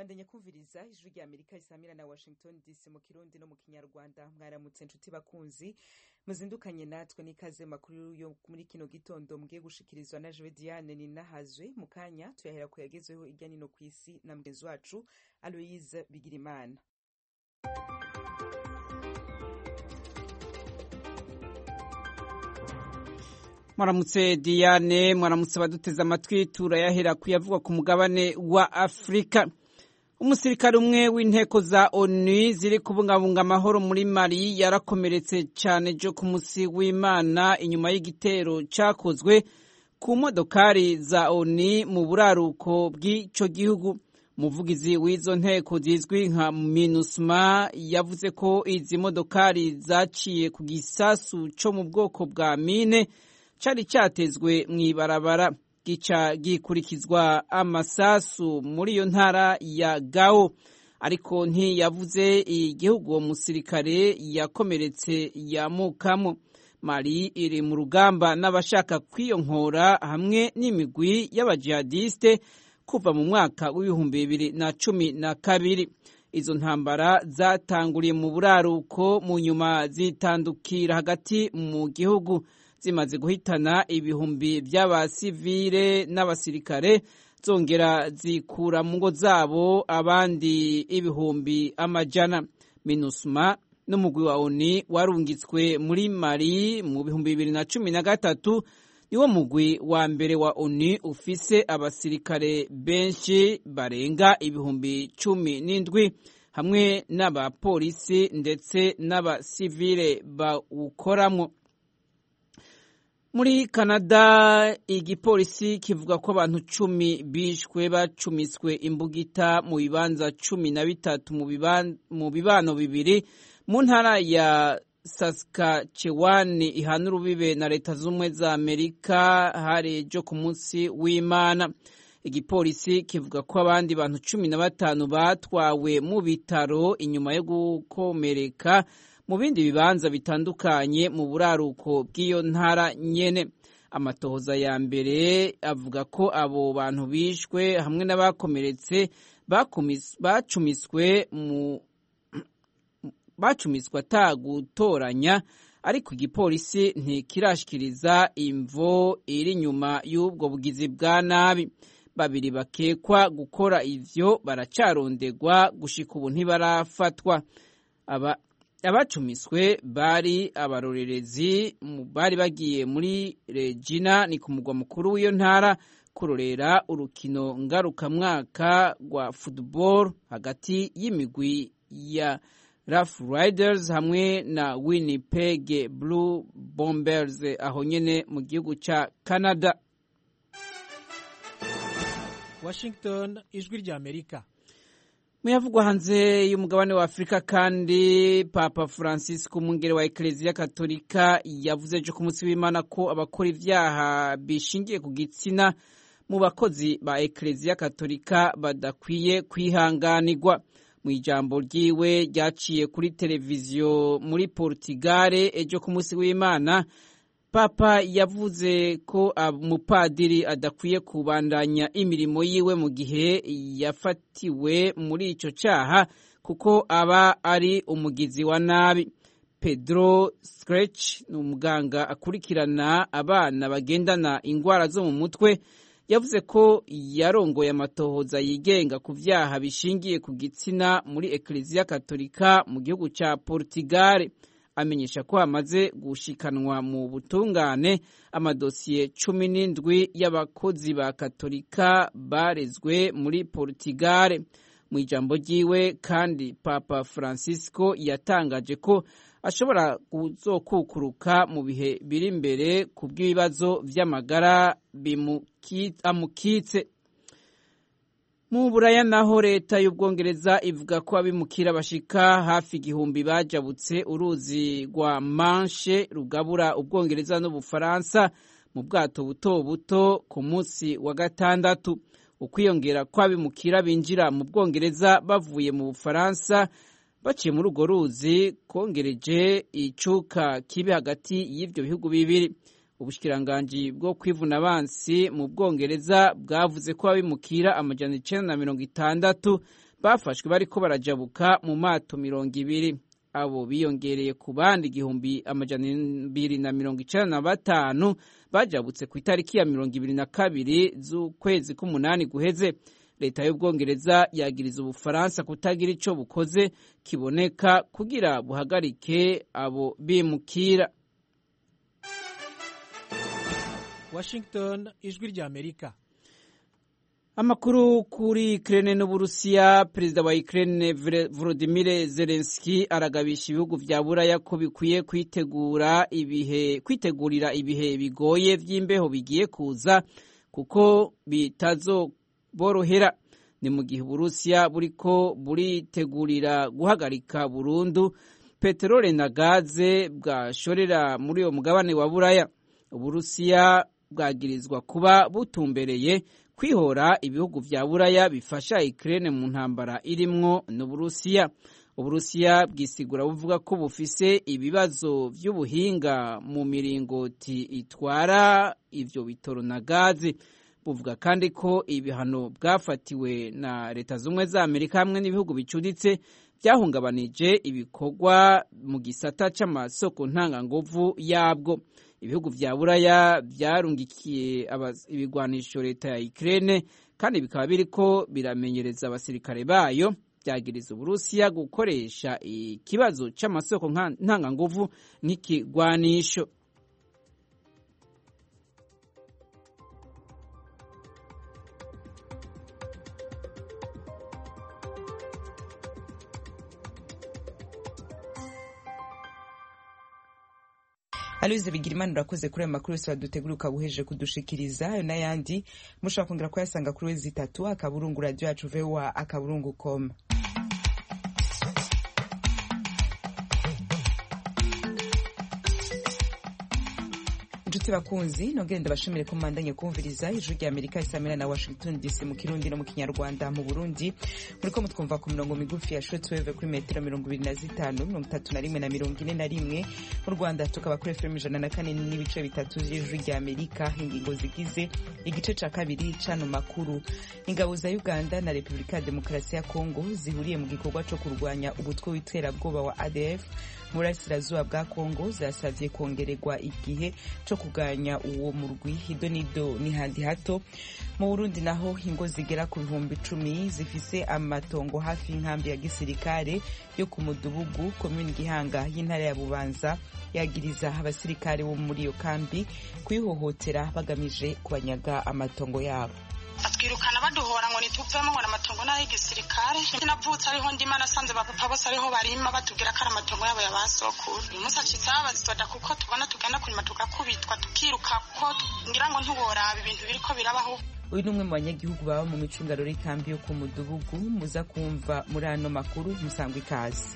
bandanya kumviriza ijwi rya Amerika risamira na Washington DC mu Kirundi no mu Kinyarwanda. Mwaramutse nshuti bakunzi, muzindukanye natwe n'ikaze makuru yo muri kino gitondo mugiye gushikirizwa na Jewe Diane Ninahazwe. Mu kanya tuyahera ku yagezeho irya nino kw'isi na mugenzi wacu Aloise Bigirimana. Mwaramutse Diane, mwaramutse baduteze amatwi. Turayahera kuyavugwa ku mugabane wa Afrika. Umusirikare umwe w'inteko za ONU ziri kubungabunga amahoro muri Mali yarakomeretse cyane jo ku musi w'Imana inyuma y'igitero cyakozwe ku modokari za ONU mu buraruko bw'ico gihugu. Umuvugizi w'izo nteko zizwi nka MINUSMA yavuze ko izi modokari zaciye ku gisasu cyo mu bwoko bwa mine cari cyatezwe mw'ibarabara gica gikurikizwa amasasu muri iyo ntara ya Gao, ariko ntiyavuze igihugu uwo musirikare yakomeretse yamukamo. Mali iri mu rugamba n'abashaka kwiyonkora hamwe n'imigwi y'abajihadiste kuva mu mwaka w'2012. Izo ntambara zatanguriye mu buraruko, mu nyuma zitandukira hagati mu gihugu, zimaze guhitana ibihumbi by'abasivile n'abasirikare, zongera zikura mu ngo zabo abandi ibihumbi amajana. MINUSMA n'umugwi wa ONU warungitswe muri Mali mu 2013, niwo mugwi wa mbere wa ONU ufise abasirikare benshi barenga ibihumbi 17 hamwe n'abapolisi ndetse n'abasivile bawukoramwo. Muri Canada, igipolisi kivuga ko abantu 10 bishwe bacumiswe imbugita mu bibanza 13 mu bibano bibiri mu ntara ya Saskatchewan ihana urubibe na Leta Zunze za Amerika hari ejo ku munsi w'Imana. Igipolisi kivuga ko abandi bantu 15 batwawe mu bitaro inyuma yo gukomereka mu bindi bibanza bitandukanye mu buraruko bw'iyo ntara nyene. Amatohoza ya mbere avuga ko abo bantu bishwe hamwe n'abakomeretse bacumiswe atagutoranya, ariko igipolisi ntikirashikiriza imvo iri nyuma y'ubwo bugizi bwa nabi. Babiri bakekwa gukora ivyo baracarondegwa, gushika ubu ntibarafatwa. Abacumiswe bari abarorerezi bari bagiye muri Regina, ni ku mugwa mukuru w'iyo ntara, kurorera urukino ngarukamwaka rwa football hagati y'imigwi ya Rough Riders hamwe na Winnipeg Blue Bombers aho nyene mu gihugu ca Canada. Washington, ijwi rya Amerika. Muyavugwa hanze y'umugabane wa Afrika kandi, Papa Francisco umwungere wa Eklezia Katolika yavuze ejo ku munsi w'Imana ko abakora ivyaha bishingiye ku gitsina mu bakozi ba Eklezia Katolika badakwiye kwihanganirwa. Mu ijambo ryiwe ryaciye kuri televiziyo muri Portugal ejo ku munsi w'Imana, Papa yavuze ko umupadiri adakwiye kubandanya imirimo yiwe mu gihe yafatiwe muri ico caha, kuko aba ari umugizi wa nabi. Pedro Scratch ni umuganga akurikirana abana bagendana ingwara zo mu mutwe, yavuze ko yarongoye amatohoza yigenga ku vyaha bishingiye ku gitsina muri Eklezia Katolika mu gihugu ca Portugal. Amenyesha ko hamaze gushikanwa mu butungane amadosiye 17 y'abakozi ba Katolika barezwe muri Portugal. Mu ijambo ryiwe kandi, Papa Francisco yatangaje ko ashobora kuzokukuruka mu bihe biri imbere ku bw'ibibazo vy'amagara amukitse. Mu Buraya naho leta y'Ubwongereza ivuga ko abimukira bashika hafi 1000 bajabutse uruzi rwa Manche rugabura Ubwongereza n'Ubufaransa mu bwato buto buto ku munsi wa gatandatu. Ukwiyongera kw'abimukira binjira mu Bwongereza bavuye mu Bufaransa baciye muri urwo ruzi kongereje icuka kibi hagati y'ivyo bihugu bibiri. Ubushikiranganji bwo kwivuna abansi mu Bwongereza bwavuze ko abimukira 960 bafashwe bariko barajabuka mu mato 200. Abo biyongereye ku bandi 295 bajabutse ku itariki ya 22 z'ukwezi k'umunani guheze. Leta y'Ubwongereza yagiriza Ubufaransa kutagira ico bukoze kiboneka kugira buhagarike abo bimukira. Washington, ijwi rya Amerika. Amakuru kuri Ukraine n'Uburusiya. Perezida wa Ukraine Volodymyr Zelensky aragabisha ibihugu vya Buraya ko bikwiye kwitegurira ibihe bigoye vy'imbeho bigiye kuza kuko bitazoborohera. Ni mu gihe Uburusiya buriko buritegurira guhagarika burundu peterole na gaze bwashorera muri uyo mugabane wa Buraya. Uburusiya bwagirizwa kuba butumbereye kwihora ibihugu vya Buraya bifasha Ukraine mu ntambara irimwo n'Uburusiya. Uburusiya bwisigura buvuga ko bufise ibibazo vy'ubuhinga mu miringoti itwara ivyo bitoro na gaze. Buvuga kandi ko ibihano bwafatiwe na Leta Zumwe za Amerika hamwe n'ibihugu bicuditse byahungabanije ibikorwa mu gisata c'amasoko ntanganguvu yabwo. Ibihugu vya Buraya vyarungikiye ibigwanisho leta ya Ukraine kandi bikaba biriko biramenyereza abasirikare bayo. Byagiriza Uburusiya gukoresha ikibazo c'amasoko ntanganguvu nk'ikigwanisho. Aloise Bigirimana urakoze kuri ayo makuru yose waduteguruka buheje kudushikiriza. Ayo n'ayandi mushobora kongera kuyasanga kuri wezi 3 akaburungu radio yacu VOA akaburungu.com. Inshuti bakunzi nongere ndabashimire ko mwandanye kumviriza ijwi rya Amerika isamira na Washington DC mu Kirundi no mu Kinyarwanda. Mu Burundi muriko mutwumva ku mirongo migufi ya shortwave kuri metero 25, 31 na 41. Mu Rwanda tukaba kuri FM 104 n'ibice bitatu y'ijwi rya Amerika. Ingingo zigize igice ca kabiri cano makuru. Ingabo za Uganda na Republika ya Demokarasi ya Kongo zihuriye mu gikorwa co kurwanya ubutwe w'iterabwoba wa ADF mu burasirazuba bwa Kongo zasavye kongererwa igihe co kuganya uwo murwi. Hidonido ni handi hato. Mu Burundi naho ingo zigera ku 10,000 zifise amatongo hafi y'inkambi ya gisirikare yo ku Mudubugu komune Gihanga y'intara ya Bubanza yagiriza abasirikare bo muri iyo kambi kwihohotera bagamije kubanyaga amatongo yabo. Atwirukana baduhora ngo nituvemo ngo amatongo nayo igisirikare. Navutse ariho ndima nasanze bapapa bose ariho barima batubwira ko amatongo yabo yabasokura. Uyu munsi acitsa bazisoda kuko tubona tugenda kurima tugakubitwa tukiruka ko ngira ngo ntuboraba ibintu biriko birabaho. Uyu numwe mu banyagihugu baba mu micungaro y'ikambi yo ku Mudubugu muza kumva muri ano makuru. Musangwe ikaze.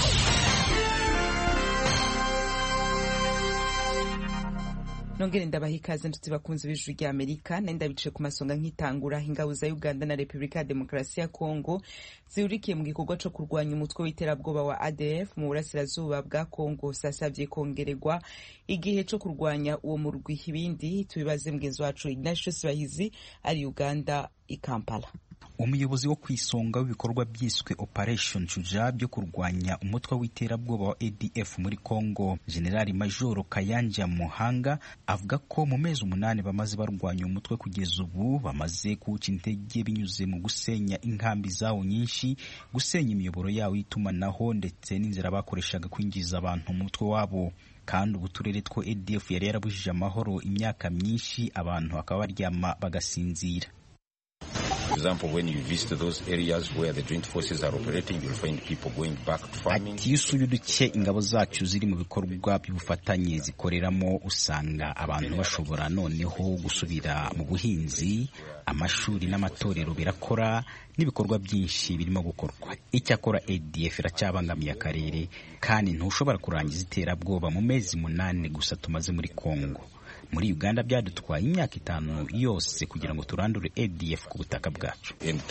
Nongere ndabaha ikaze nshuti bakunzi b'ijwi rya Amerika. Nenda bice ku masonga nk'itangura. Ingabo za Uganda na Republika ya Demokarasi ya Kongo zihurikiye mu gikorwa co kurwanya umutwe w'iterabwoba wa ADF mu burasirazuba bwa Kongo sasavye kongererwa igihe co kurwanya uwo murwi. Ibindi tubibaze mugenzi wacu Ignatius Bahizi ari Uganda i Kampala. Umuyobozi wo kwisonga w'ibikorwa byiswe Operation Chuja byo kurwanya umutwe w'iterabwoba wa ADF muri Kongo, General Major Kayanja Muhanga, avuga ko mu mezi 8 bamaze barwanya umutwe kugeza ubu bamaze kuca intege binyuze mu gusenya inkambi zawo nyinshi, gusenya imiyoboro yawo itumanaho ndetse n'inzira bakoreshaga kwinjiza abantu mu mutwe wabo. Kandi ubuturere two ADF yari yarabujije amahoro imyaka myinshi, abantu akaba baryama bagasinzira. For example, when you visit those areas where the joint forces are operating, you'll find people going back to farming. Ati yusuye duke ingabo zacu ziri mu bikorwa by'ubufatanye zikoreramo, usanga abantu bashobora noneho gusubira mu buhinzi, amashuri n'amatorero birakora, n'ibikorwa byinshi birimo gukorwa. Icyakora ADF iracyabangamiye akarere kandi ntushobora kurangiza iterabwoba mu mezi 8 gusa tumaze muri Kongo. Muri Uganda byadutwaye imyaka 5 yose kugira ngo turandure ADF ku butaka bwacu.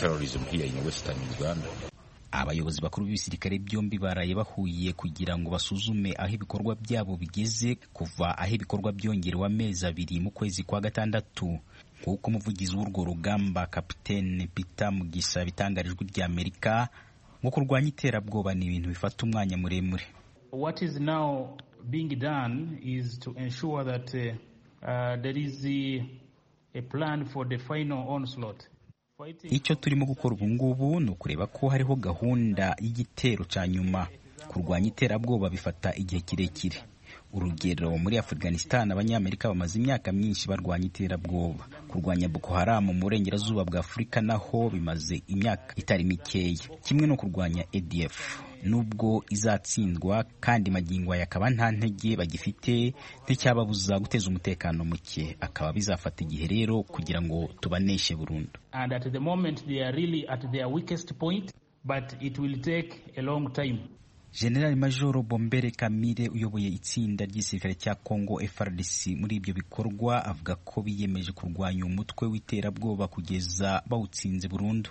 Abayobozi bakuru b'ibisirikare byombi baraye bahuye kugira ngo basuzume aho ibikorwa byabo bigeze kuva aho ibikorwa byongerewe amezi 2 mu kwezi kwa gatandatu. nk'uko umuvugizi w'urwo rugamba Kapitene Peter Mugisha bitangarijwe ry'Amerika ngo kurwanya iterabwoba ni ibintu bifata umwanya muremure. What is now being done is to ensure that there is a plan for the final onslaught. Icyo turimo gukora ubu ngubu ni ukureba ko hariho gahunda y'igitero cya nyuma. Kurwanya iterabwoba bifata igihe kirekire. Urugero, muri Afghanistan abanyamerika bamaze imyaka myinshi barwanya iterabwoba. Kurwanya Boko Haram mu burengerazuba bwa Afurika naho bimaze imyaka itari mikeya, kimwe no kurwanya ADF. Nubwo izatsindwa kandi magingo yakaba nta ntege bagifite nticyababuza guteza umutekano muke, akaba bizafata igihe rero kugira ngo tubaneshe burundu. And at the moment they are really at their weakest point, but it will take a long time. General Major Bombere Kamire uyoboye itsinda ry'igisirikare cya Congo FARDC muri ibyo bikorwa avuga ko biyemeje kurwanya umutwe w'iterabwoba kugeza bawutsinze burundu.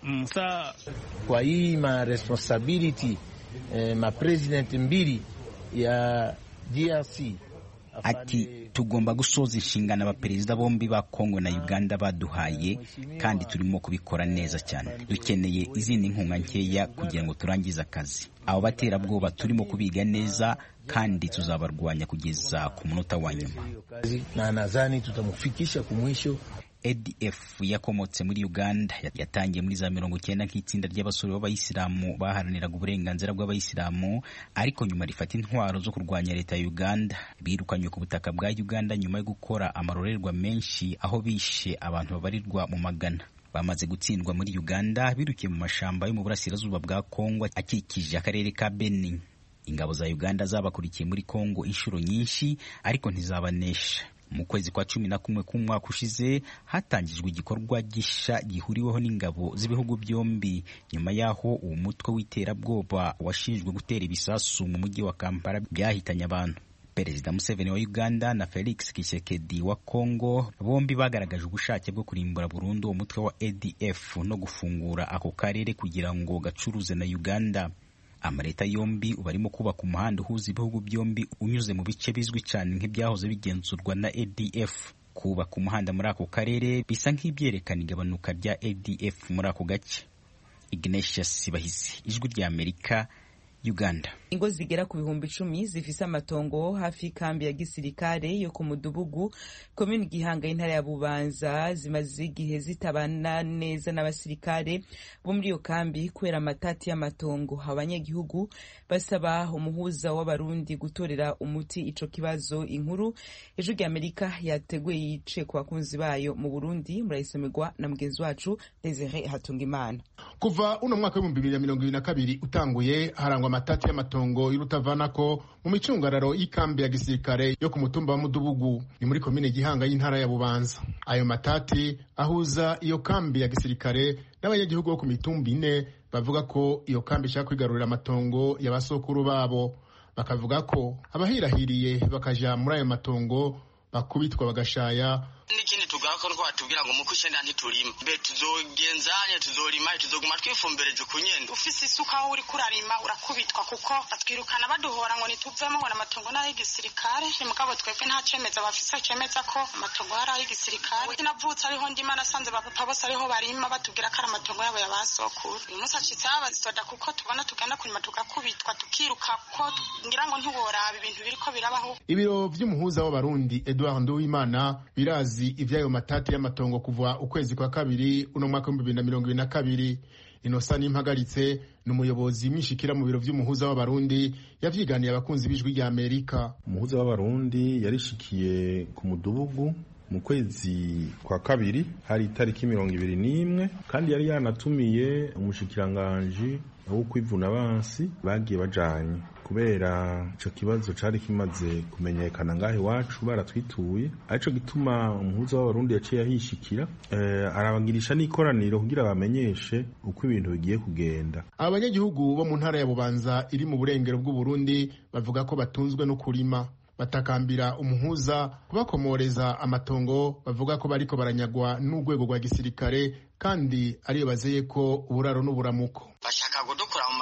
Kwa hii ma responsibility ma president mbili ya DRC ati tugomba gusoza inshingano abaperezida bombi ba Kongo na Uganda baduhaye kandi turimo kubikora neza cyane. Dukeneye izindi nkunga nkeya kugira ngo turangize akazi. Abo baterabwoba turimo kubiga neza kandi tuzabarwanya kugeza ku munota wa nyuma. Na nadhani tutamufikisha ku mwisho. ADF yakomotse muri Uganda yatangiye muri za 90 nk'itsinda ry'abasore b'abayisilamu baharaniraga uburenganzira bw'abayisilamu, ariko nyuma rifata intwaro zo kurwanya leta ya Uganda. Birukanywe ku butaka bwa Uganda nyuma yo gukora amarorerwa menshi aho bishe abantu babarirwa mu magana. Bamaze gutsindwa muri Uganda birukiye mu mashamba yo mu burasirazuba bwa Kongo akikije akarere ka Beni. Ingabo za Uganda zabakurikiye muri Kongo inshuro nyinshi ariko ntizabanesha. Mu kwezi kwa 11 k'umwaka ushize hatangijwe igikorwa gisha gihuriweho n'ingabo z'ibihugu byombi nyuma yaho uwo mutwe w'iterabwoba washinjwe gutera ibisasu mu mujyi wa Kampala byahitanye abantu. Perezida Museveni wa Uganda na Felix Tshisekedi wa Kongo bombi bagaragaje ubushake bwo kurimbura burundu uwo mutwe wa ADF no gufungura ako karere kugira ngo gacuruze na Uganda. Amaleta yombi ubarimo kubaka umuhanda uhuza ibihugu byombi unyuze mu bice bizwi cyane nk'ibyahoze bigenzurwa na ADF. Kubaka umuhanda muri ako karere bisa nk'ibyerekana igabanuka rya ADF muri ako gace. Ignatius Bahizi, Ijwi ry'Amerika, Uganda. Ingo zigera ku 10,000 zifise amatongo hafi kambi ya gisirikare yo ku Mudubugu, komune Gihanga y'intara ya Bubanza, zimaze igihe zitabana neza n'abasirikare bo muri iyo kambi kubera amatati y'amatongo. Abanyagihugu basaba umuhuza w'abarundi gutorera umuti ico kibazo. Inkuru Ijwi ry'Amerika yateguye yice ku bakunzi bayo mu Burundi, murayisomerwa na mugenzi wacu Desire Hatungimana. Kuva uno mwaka wa 2022 utanguye harangwa amatati y'amatongo y'urutavanako mu micungararo y'ikambi ya gisirikare yo ku mutumba wa Mudubugu ni muri komine Gihanga y'intara ya Bubanza. Ayo matati ahuza iyo kambi ya gisirikare n'abanyagihugu bo ku mitumba ine bavuga ko iyo kambi ishaka kwigarurira amatongo y'abasokuru babo. Bakavuga ko abahirahiriye bakaja muri ayo matongo bakubitwa bagashaya. Nikindi tugako ko batubwira ngo mukushe nda ntiturima be tuzogenzanye tuzorima tuzoguma twifumbereje kunyenda ufise isuka aho uri kurarima urakubitwa kuko batwirukana baduhora ngo nituvemo ngo amatongo n'aho igisirikare mugabo twebwe nta cemeza bafise cemeza ko amatongo ari aho igisirikare. Navutse ariho ndima nasanze bapapa bose ariho barima batubwira ko ari amatongo yabo yabasokuru. Uyu munsi acitse abazisoda kuko tubona tugenda kurima tugakubitwa tukiruka ko ngira ngo ntiworaba ibintu biriko birabaho. Ibiro vy'umuhuza w'abarundi Edouard Nduwimana birazi ivyayo matati y'amatongo kuva ukwezi kwa kabiri uno mwaka wa 2022. Innocent Impagaritse n'umuyobozi mwishikira mu biro vy'umuhuza w'abarundi yavyiganiye abakunzi b'Ijwi ry'Amerika. Umuhuza w'abarundi yarishikiye ku Mudubugu mu kwezi kwa kabiri hari itariki 21 kandi yari yanatumiye umushikiranganje wo kwivuna abansi bagiye bajanye kubera ico kibazo cari kimaze kumenyekana ngahe wacu baratwituye. Arico gituma umuhuza w'abarundi yaciye ahishikira arabagirisha n'ikoraniro kugira bamenyeshe uko ibintu bigiye kugenda. Abanyagihugu bo mu ntara ya Bubanza iri mu burengero bw'u Burundi bavuga ko batunzwe no kurima. Batakambira umuhuza kubakomoreza amatongo bavuga ko bariko baranyagwa n'urwego rwa gisirikare kandi ariyo bazeye ko uburaro n'uburamuko. Bashaka kudukura mu matongo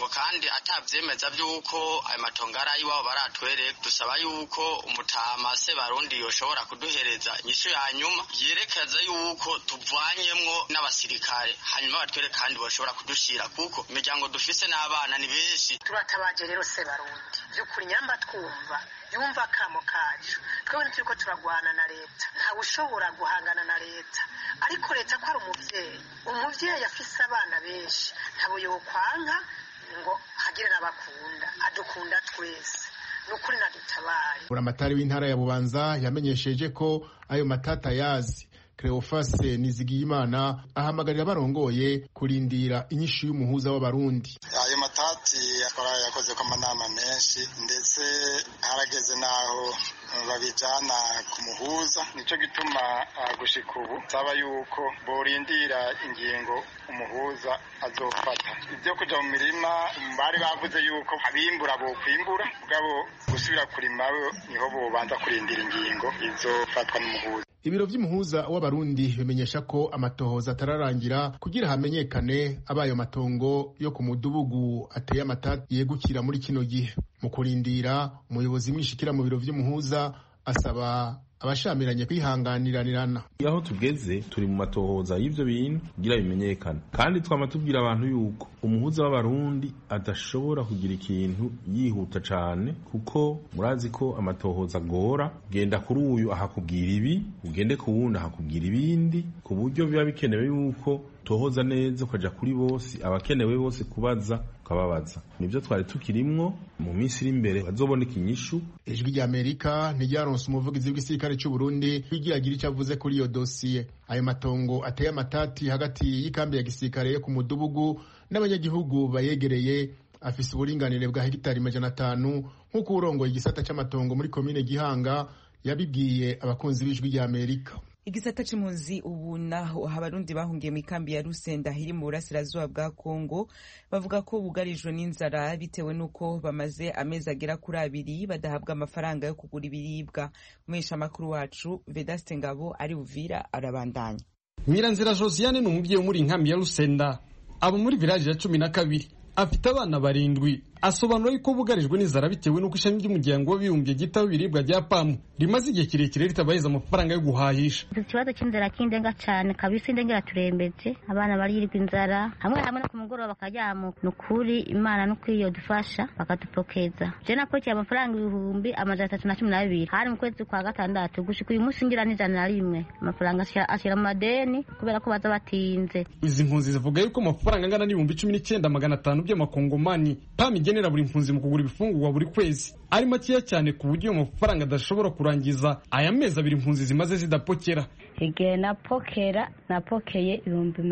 kandi atavyemeza vy'uko ayo matongo ari ayiwabo baratwereka. Dusaba yuko umutama se Barundi yoshobora kuduhereza inyishu ya nyuma yerekeza yuko tuvanyemwo n'abasirikare, hanyuma batwereka kandi bashobora kudushira, kuko imiryango dufise n'abana ni benshi. Turatabaje rero se Barundi by'ukuri nyamba twumva yumva kamo kacu, twebwe turiko turagwana na leta, ntawe ushobora guhangana na leta, ariko leta ko ari umuvyeyi afise abana benshi ntabo yokwanka ngo hagire n'abakunda, adukunda twese nukuri nadutabare. Buramatari w'intara ya Bubanza yamenyesheje ko ayo matata yazi. Cleophas Nizigiyimana ahamagarira barongoye kurindira inyishu y'umuhuza w'abarundi. Ayo matati yakoze ko amanama menshi, ndetse harageze naho babijana ku muhuza. Nico gituma gushika ubu saba yuko borindira ingingo umuhuza azofata. Ibyo kuja mu mirima bari bavuze yuko abimbura bo kwimbura, mugabo gusubira kurima niho bobanza kurindira ingingo izofatwa n'umuhuza. Ibiro vy'umuhuza w'abarundi bimenyesha ko amatohoza atararangira kugira hamenyekane abayo matongo yo ku mudubugu ateye amatati yegukira muri kino gihe. Mu kurindira, umuyobozi mwishikira mu biro vy'umuhuza asaba abashamiranye kwihanganiranirana. Aho tugeze turi mu matohoza y'ivyo bintu kugira bimenyekane, kandi twama tubwira abantu yuko umuhuza w'abarundi adashobora kugira ikintu yihuta cane, kuko murazi ko amatohoza agora. Genda kuri uyu ahakubwira ibi, ugende ku wundi ahakubwira ibindi, ku buryo biba bikenewe yuko tohoza neza ukaja kuri bose, abakenewe bose kubaza ukababaza. Nivyo twari tukirimwo, mu minsi iri imbere bazoboneka inyishu. Ijwi rya Amerika ntiryaronse umuvugizi w'igisirikare c'u Burundi bigira ico avuze kuri iyo dosiye. Ayo matongo ateye amatati hagati y'ikambi ya gisirikare yo ku mudubugu n'abanyagihugu bayegereye afise uburinganire bwa hegitari 500 nk'uko urongoye igisata c'amatongo muri komine Gihanga yabibwiye abakunzi b'ijwi rya Amerika. Igisata c'impunzi ubu naho abarundi bahungiye mu kambi ya Rusenda hiri mu burasirazuba bwa Kongo bavuga ko bugarijwe n'inzara bitewe nuko bamaze amezi agera kuri 2 badahabwa amafaranga yo kugura ibiribwa. Umesha makuru wacu Vedaste Ngabo ari Uvira arabandanya. Nyiranzira Josiane n'umubyeyi muri inkambi ya Rusenda abo muri village ya 12 afite abana 7. Asobanura yuko bugarijwe n'inzara bitewe nuko ishami ry'umuryango w'abibumbye gitaho ibiribwa rya PAM rimaze igihe kirekire ritabahiza amafaranga yo guhahisha. Ikibazo cy'inzara kindenga cyane kabisa, indengera turembetse, abana barirwa inzara, hamwe no ku mugoroba bakaryama. Nukuri Imana no kwiyo dufasha bakatupokeza. Je napokiye amafaranga 312 hari mu kwezi kwa gatandatu, gushika uyu munsi ngira n'ijana rimwe. Amafaranga ashira mu madeni kubera ko baza batinze. Izi mpunzi zivuga yuko amafaranga angana n'19,500 by'amakongomani PAM genera buri mpunzi mu kugura ibifungurwa buri kwezi ari makiya cyane ku buryo amafaranga adashobora kurangiza aya mezi 2 impunzi zimaze zidapokera. Igihe napokeye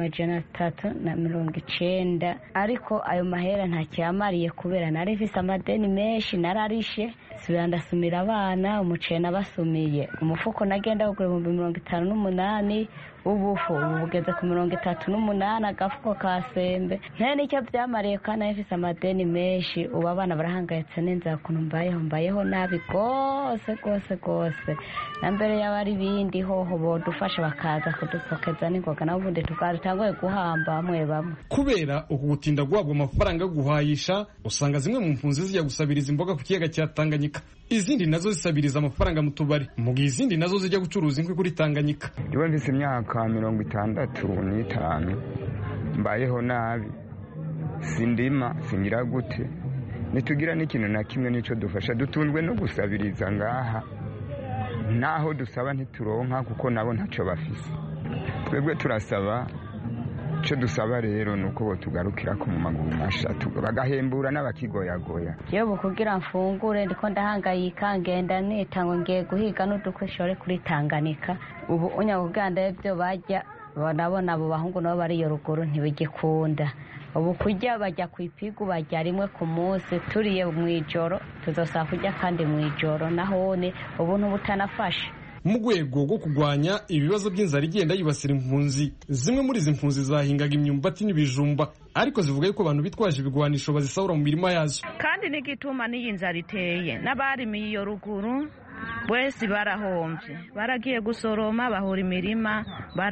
390, ariko ayo mahera ntacyamariye kubera nari mfise amadeni menshi nararishe, sibira ndasumira abana umuceri nabasumiye, umufuko nagenda kugura 58, ubufu bugeze ku 38, agafuko ka sembe nta nicyo byamariye, kandi nafise amadeni menshi. Ubu abana barahangayitse n'inzara, kuntu mbayeho nabi gose na mbere y'abari bindi hoho bodufasha bakaza kudupokeza n'ingoga n'ubundi tukatanguye guhamba bamwe. Kubera uku gutinda guhabwa amafaranga yo guhayisha, usanga zimwe mu mpunzi zijya gusabiriza imboga ku kiyaga cya Tanganyika, izindi nazo zisabiriza amafaranga mu tubari, mu gihe izindi nazo zijya gucuruza inkwi kuri Tanganyika. Iwe mfise imyaka 65 mbayeho nabi, sindima singira gute, nitugira n'ikintu na kimwe nico dufasha, dutunzwe no gusabiriza ngaha, naho dusaba ntituronka kuko nabo ntaco bafise. Twebwe turasaba, ico dusaba rero nuko bo tugarukira ko mu maguru masha bagahembura n'abakigoyagoya. Yewe kugira mfungure ndiko ndahangayika, ngenda nitango ngiye guhiga n'udukwishore kuri Tanganyika. Ubu unyaguganda ibyo bajya banabona abo bahungu nabo bari yo ruguru ntibigikunda. Ubu kujya bajya kwipigu bajya rimwe ku munsi, turiye mu ijoro tuzosaba kujya kandi mu ijoro nahone ubu ntubutanafashe. Mu rwego rwo kugwanya ibibazo by'inzara igenda yibasira impunzi, zimwe muri izi mpunzi zahingaga imyumbati n'ibijumba, ariko zivuga yuko abantu bitwaje ibigwanisho bazisahura mu mirima yazo. Kandi n'igituma n'iyi nzara iteye, n'abarimiye iyo ruguru bwese barahomvye, baragiye gusoroma bahura imirima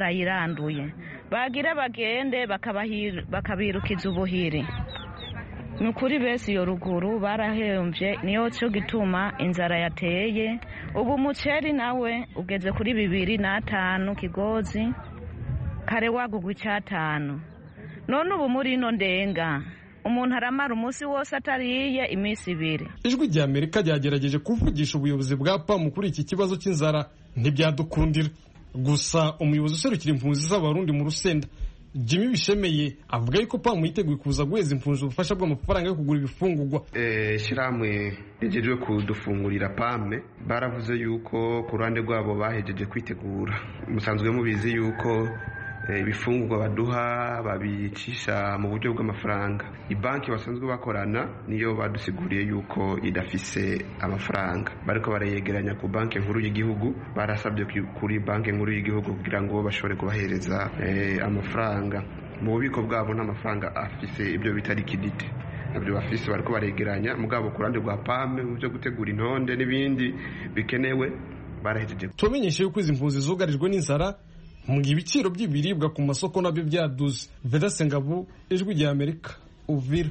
barayiranduye, bagira bagende bakabirukiza ubuhiri. ni ukuri bese iyo ruguru barahemvye niyo cyo gituma inzara yateye. Ubu umuceri nawe ugeze kuri 2,500 kigozi, kare wagugwa 5. None ubu muri ino ndenga umuntu aramara umunsi wose atariye iminsi 2. Ijwi rya Amerika ryagerageje kuvugisha ubuyobozi bwa PAM kuri iki kibazo cy'inzara ntibyadukundira. Gusa umuyobozi userukira impunzi z'abarundi mu Rusenda Jimmy Bishemeye avuga yuko PAM yiteguye kuza guheza impunzi ubufasha bw'amafaranga yo kugura ibifungurwa. Shiramwe rigejeje kudufungurira PAM baravuze yuko ku ruhande rwabo bahejeje kwitegura. Musanzwe mubizi yuko ibifungurwa baduha babicisha mu buryo bw'amafaranga. Ibanki basanzwe bakorana niyo badusiguriye yuko idafise amafaranga, bariko barayegeranya ku banki nkuru y'igihugu. Barasabye kuri banki nkuru y'igihugu kugira ngo bashobore kubahereza amafaranga. Mu bubiko bwabo n'amafaranga afise ibyo bita liquidity, nabyo bafise bariko baregeranya. Mugabo ku ruhande rwa PAM mu byo gutegura intonde n'ibindi bikenewe barahejeje. Tumenyeshe yuko izi mpunzi zugarijwe n'inzara mu ibiciro by'ibiribwa ku masoko nabyo byaduze. Vedaste Ngabo, Ijwi rya Amerika, Uvira.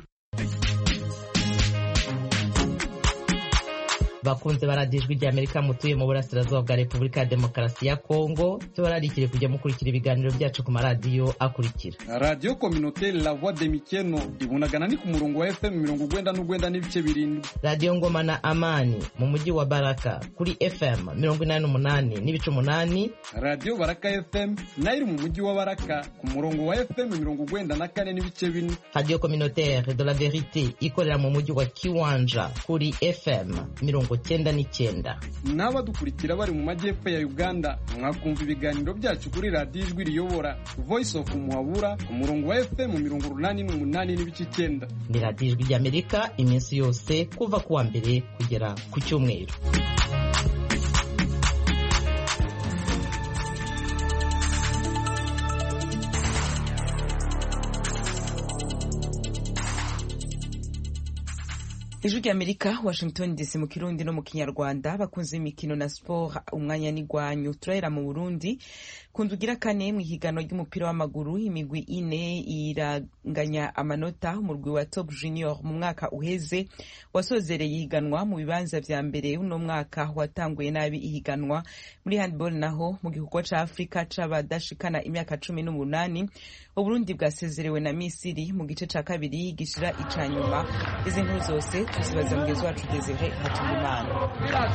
Bakunze baradijwi rya Amerika mutuye mu burasirazuba bwa Repubulika ya Demokarasi ya Kongo, tubararikire kujya mukurikira ibiganiro byacu ku maradiyo akurikira: Radio Communautaire La Voix de Mikeno ibunagana ni ku murongo wa FM 99 n'ibice 7, Radio Ngoma na Amani mu mujyi wa Baraka kuri FM 88 n'ibice 8, Radio Baraka FM nayo mu mujyi wa Baraka ku murongo wa FM 94 n'ibice 4, Radio Communautaire de la Vérité ikorera mu mujyi wa Kiwanja kuri FM 99. N'abadukurikira bari mu majyepfo ya Uganda mwakumva ibiganiro byacu kuri Radio Ijwi Riyobora Voice of Muhabura ku murongo wa FM 88 n'ibice 9. Ni Radio Ijwi rya Amerika iminsi yose kuva kuwa mbere kugera ku cyumweru. Ijwi rya Amerika, Washington DC mu Kirundi no mu Kinyarwanda. Bakunze imikino na sport, umwanya ni gwanyu. Turahera mu Burundi kundugira kane mu higano ry'umupira w'amaguru. Imigwi 4 iranganya amanota. Umurwi wa Top Junior mu mwaka uheze wasozereye ihiganwa mu bibanza vya mbere. Uno mwaka watanguye nabi ihiganwa. Muri handball naho mu gihugu ca Afrika c'abadashikana imyaka 18 Uburundi bwasezerewe na Misiri mu gice ca kabiri gishira icanyuma. Izi nkuru zose tuzibaza mugezi wacu Desire Hatungimana.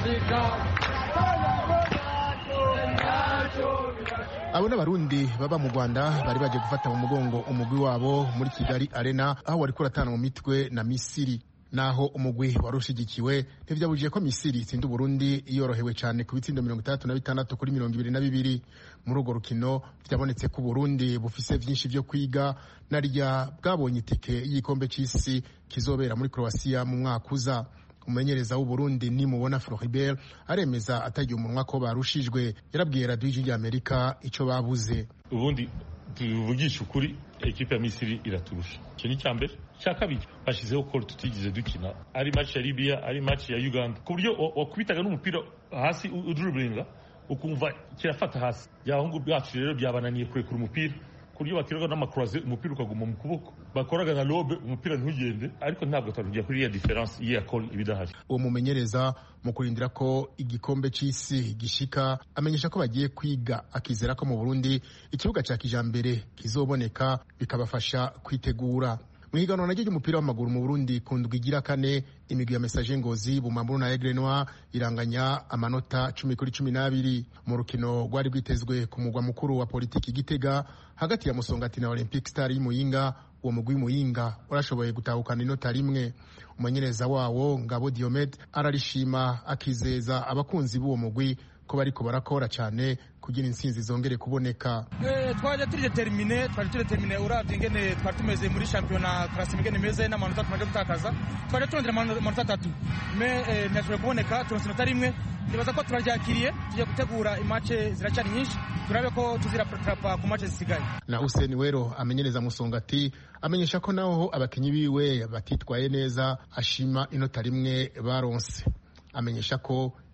Abo n'abarundi baba mu Rwanda bari baje gufata mu mugongo umugwi wabo muri Kigali Arena, aho wari kuratana mu mitwe na Misiri. Naho umugwi warushigikiwe ntivyabujije ko Misiri itsinda Burundi yorohewe cyane ku bitsindo 36 kuri 22. Muri urwo rukino vyabonetse ko Burundi bufise vyinshi vyo kwiga, narya bwabonye itike y'igikombe c'isi kizobera muri Croatia mu mwaka uza. Umumenyereza w'u Burundi Nimubona Floribert aremeza atagiye umunwa ko barushijwe. Yarabwiye Radio Ijwi rya Amerika ico babuze. Ubundi tuvugisha ukuri, ekipe ya Misiri iraturusha. Cyo ni cyambere. Cyakabiri bashizeho ko tutigize dukina ari match ya Libya, ari match ya Uganda, ku buryo wakubitaga n'umupira hasi udriblinga ukumva kirafata hasi. Yahungu byacu rero byabananiye kurekura umupira, kuryo bakiraga n'amakroise umupira ukaguma mu kuboko, bakoraga na lobe umupira ntugende, ariko ntabwo twarugiye kuri ya difference ya call ibidahari. Uwo mumenyereza mu kurindira ko igikombe c'isi gishika amenyesha ko bagiye kwiga, akizera ko mu Burundi ikibuga ca kijambere kizoboneka bikabafasha kwitegura. Mwihiganwa naryo ry'umupira w'amaguru mu Burundi kundwa igira kane, imigwi ya Message Ngozi, Bumamuru na Aigle Noir iranganya amanota 10 kuri 12. Mu rukino rwari rwitezwe ku mugwa mukuru wa politiki Gitega hagati ya Musongati na Olympic Star y'Imuyinga, uwo mugwi Muyinga urashoboye gutahukana inota rimwe. Umumenyereza wawo Ngabo Diomed ararishima, akizeza abakunzi b'uwo mugwi ko bariko barakora cyane kugira insinzi zongere kuboneka. Twaje turetermine uravye ingene twari tumeze muri championnat classement ingene meze n'amanota tumaze gutakaza. Twaje turondera amanota 3 ntashobora kuboneka, turonse inota rimwe. Nibaza ko turaryakiriye, tujye gutegura imace ziracyari nyinshi, turabe ko tuziraprapa ku mace zisigaye. Na Hussein Wero amenyereza Musongati amenyesha ko naho abakinyi biwe batitwaye neza, ashima inota rimwe baronse. Amenyesha ko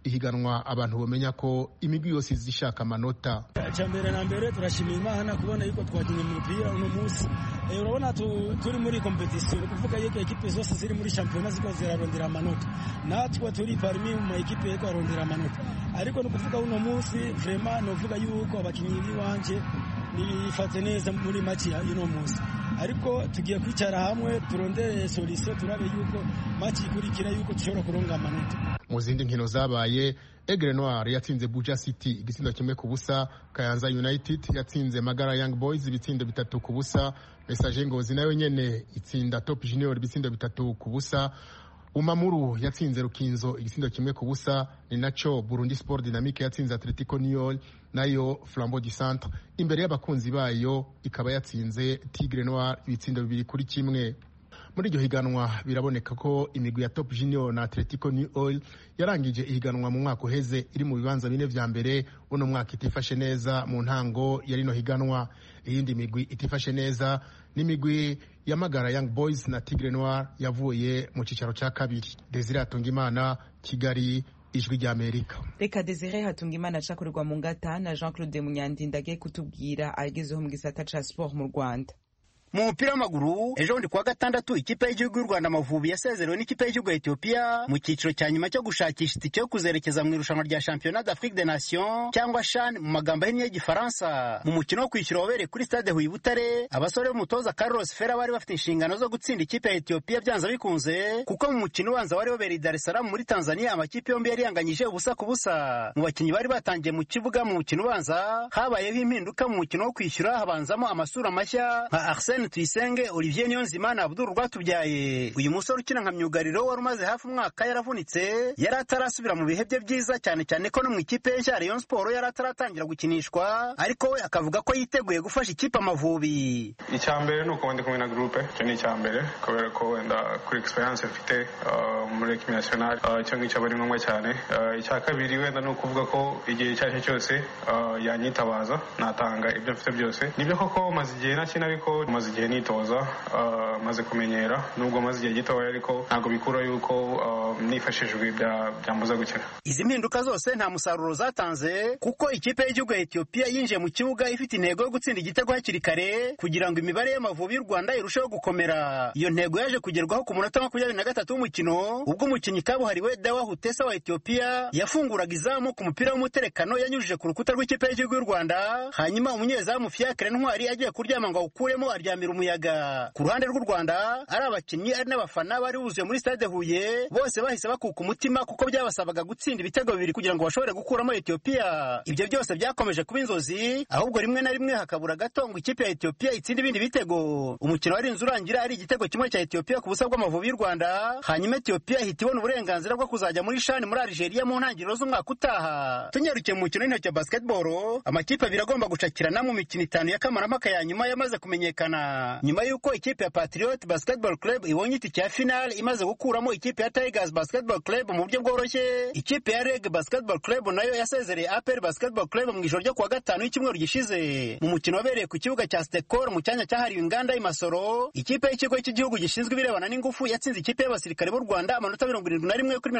ihiganwa abantu bamenya ko imigwi yose izishaka amanota. Cyambere na mbere turashimira Imana kubona yuko twakinye umupira uno munsi. Urabona turi muri competition kuvuga yuko ekipe zose ziri muri championnat ziko zirarondera amanota. Natwe turi parmi mu ekipe yeko arondera amanota. Ariko no kuvuga uno munsi vraiment no vuga yuko abakinyi biwanje nifate neza muri match ya uno munsi. Ariko tugiye kwicara hamwe turondere solution turabe yuko match ikurikira yuko dushobora kuronga amanota. Mu zindi nkino zabaye Aigle Noir yatsinze Buja City igitsindo kimwe ku busa, Kayanza United yatsinze Magara Young Boys ibitsindo 3 ku busa, Message Ngozi nayo nyene itsinda Top Junior ibitsindo 3 ku busa, Umamuru yatsinze Rukinzo igitsindo kimwe ku busa, ni naco Burundi Sport Dynamique yatsinze Atletico Niol, nayo Flambeau du Centre imbere y'abakunzi bayo ikaba yatsinze Tigre Noir ibitsindo 2-1. Muri iryo higanwa biraboneka ko imigwi ya Top Junior na Atletico New Oil yarangije ihiganwa mu mwaka uheze iri mu bibanza 4 vya mbere, uno mwaka itifashe neza mu ntango yari no higanwa. Iyindi migwi itifashe neza ni migwi ya Magara Young Boys na Tigre Noir yavuye mu cicaro ca kabiri. Desire Hatungimana, Kigali, Ijwi rya Amerika. Reka Desire Hatungimana acakorerwa mu ngata na Jean-Claude Munyandinda agiye kutubwira agezeho mu gisata ca sport mu Rwanda. Mu mupira w'amaguru ejo bundi kuwa gatandatu ikipe y'igihugu y'u Rwanda Amavubi yasezerewe n'ikipe y'igihugu ya Ethiopia mu cyiciro cya nyuma cyo gushakisha itike yo kuzerekeza mu irushanwa rya Championnat d'Afrique des Nations cyangwa CHAN mu magambo ahinnye y'Igifaransa. Mu mukino wo kwishyura wabereye kuri stade Huye Butare, abasore b'umutoza Carlos Ferrer bari bafite inshingano zo gutsinda ikipe ya Ethiopia byanze bikunze, kuko mu mukino ubanza wari wabereye Dar es Salaam muri Tanzania amakipe yombi yari yanganyije ubusa ku busa. Mu bakinnyi bari batangiye mu kibuga mu mukino ubanza habayeho impinduka mu mukino wo kwishyura, habanzamo amasura mashya nka Arsene Tuyisenge, Olivier Niyonzima na Abdul Rwatubyaye. Uyu musore ukina nka myugariro wari umaze hafi umwaka yaravunitse, yari atarasubira mu bihe bye byiza, cyane cyane ko no mu ikipe ya Rayon Sport yari ataratangira gukinishwa, ariko we akavuga ko yiteguye gufasha ikipe Amavubi. Icyambere ni uko ndi kumwe na groupe, cyo ni icyambere kubera ko wenda kuri experience mfite muri equipe nationale cyo ngicyo bari ngombwa cyane. Icya kabiri wenda ni ukuvuga ko igihe cyacyo cyose yanyitabaza natanga ibyo mfite byose. Nibyo koko maze igihe nakina, ariko maze igihe nitoza, maze kumenyera, nubwo maze igihe gitoya ariko ntabwo bikura yuko nifashishijwe byambuza gukina. Izi mpinduka zose nta musaruro zatanze, kuko ikipe y'igihugu ya Ethiopia yinjiye mu kibuga ifite intego yo gutsinda igitego hakiri kare kugira ngo imibare y'Amavubi y'u Rwanda irusheho gukomera. Iyo ntego yaje kugerwaho ku munota 23 w'umukino, ubwo umukinnyi kabuhariwe Dawa Hutesa wa Ethiopia yafunguraga izamu ku mupira w'umuterekano yanyujije ku rukuta rw'ikipe y'igihugu y'u Rwanda, hanyuma umunyezamu Fiacre Ntwari agiye kuryama ngo awukuremo aryamira umuyaga. Ku ruhande rw'u Rwanda ari abakinnyi ari n'abafana bari buzuye muri stade Huye, bose bahise bakuka umutima kuko byabasabaga gutsinda ibitego 2 kugira ngo bashobore gukuramo Ethiopia. Ibyo byose byakomeje kuba inzozi, ahubwo rimwe na rimwe hakabura gato ngo ikipe ya Ethiopia itsinde ibindi bitego. Umukino wari urangira ari igitego kimwe cya Ethiopia ku busa bw'Amavubi y'u Rwanda, hanyuma Ethiopia ihita ibona uburenganzira bwo kuzajya muri CHAN muri Algeria mu ntangiriro z'umwaka utaha. Tunyarukiye mu mukino w'intoki wa basketball, amakipe abiri agomba gucakirana mu mikino 5 ya kamarampaka ya nyuma yamaze kumenyekana, nyuma yuko ikipe ya Patriot Basketball Club ibonye itike ya final imaze gukuramo ikipe ya Tigers Basketball Club mu buryo bworoshye. Ikipe ya Reg Basketball Club nayo yasezereye APR Basketball Club mu ijoro ryo kuwa gatanu y'icyumweru gishize. Mu mukino wabereye ku kibuga cya Stekor mu cyanya cyahariwe inganda y'Imasoro, ikipe y'ikigo cy'igihugu gishinzwe ibirebana n'ingufu yatsinze ikipe y'abasirikare b'u Rwanda amanota 71 kuri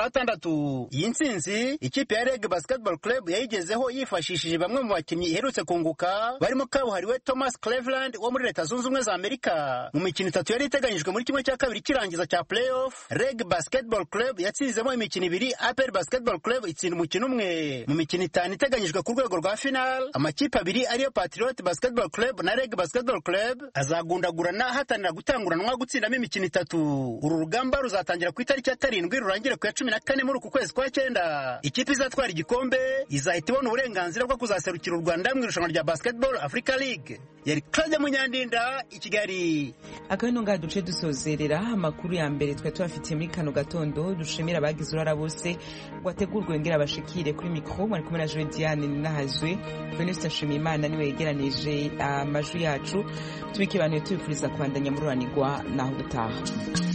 66. Iyi ntsinzi ikipe ya Reg Basketball Club yayigezeho yifashishije bamwe mu bakinnyi iherutse kunguka, barimo kabuhariwe Thomas Cleveland wo muri Leta Zunze Ubumwe za Amerika. Mu mikino 3 yari iteganyijwe muri kimwe cya kabiri kirangiza cya playoff, Reg Basketball Club yatsizemo imikino 2, APR Basketball Club itsinda umukino umwe. Mu mikino 5 iteganyijwe ku rwego rwa final, amakipe abiri ariyo Patriot Basketball Club na Reg Basketball Club azagundagurana hatanira gutanguranwa gutsindamo imikino 3. Uru rugamba ruzatangira ku itariki ya 7 rurangire ku ya 14 muri uku kwezi kwa 9. Ikipe izatwara igikombe izahita ibona uburenganzira bwo kuzaserukira u Rwanda mu irushanwa rya Basketball Africa League. Yari Claude Munyandinda i Kigali. Akabino nga duce dusozerera amakuru ya mbere twe tubafitiye muri kano gatondo. Dushimira abagize urara bose gwategurwe ngera bashikire kuri micro, mwari kumwe na Joe Diane Nahazwe. Venuste Nshimiyimana niwe yegeranije amajwi yacu. Tubikibaniye tubifuriza kubandanya mururanirwa naho gutaha.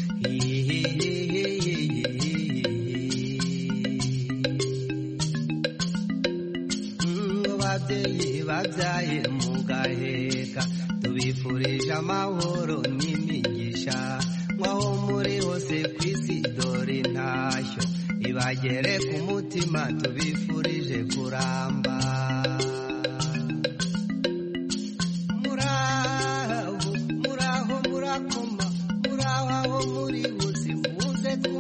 Ababyeyi babyaye mugaheka, tubifurije amahoro n'imigisha, mwaho muri hose kw'isi dore intashyo ibagere ku mutima. mutima tubifurije